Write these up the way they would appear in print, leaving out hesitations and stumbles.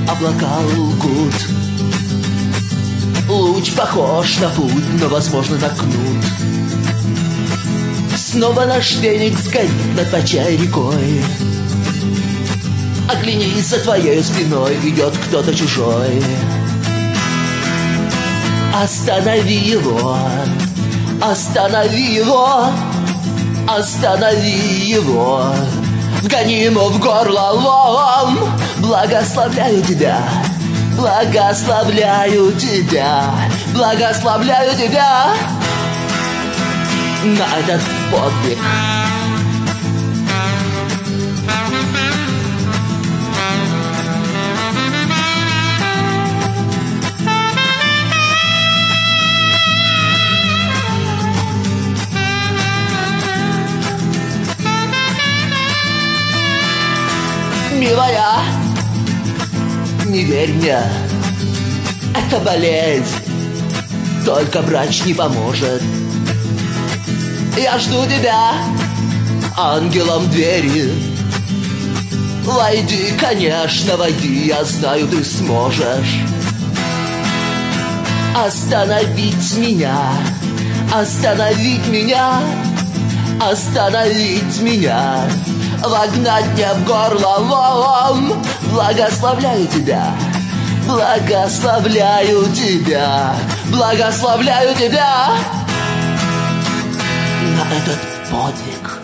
облака лгут. Луч похож на путь, но, возможно, на кнут. Снова наш феникс горит над почай рекой. Оглянись, за твоей спиной идет кто-то чужой. Останови его, останови его, останови его. Вгони ему в горло лом. Благословляю тебя, благословляю тебя, благословляю тебя на этот подвиг. Милая, не верь мне, это болезнь, только врач не поможет. Я жду тебя ангелом двери. Войди, конечно, войди, я знаю, ты сможешь остановить меня, остановить меня, остановить меня, вогнать мне в горло лом. Благословляю тебя, благословляю тебя, благословляю тебя на этот подвиг.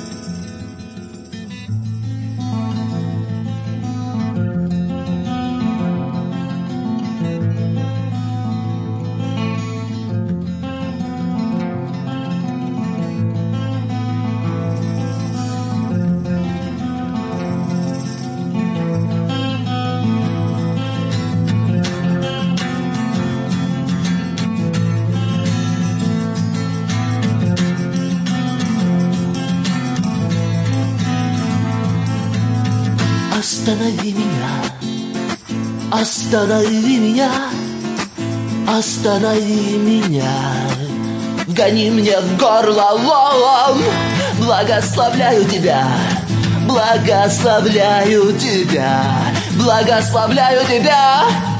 Останови меня, останови меня, останови меня, вгони мне в горло лом. Благословляю тебя, благословляю тебя, благословляю тебя.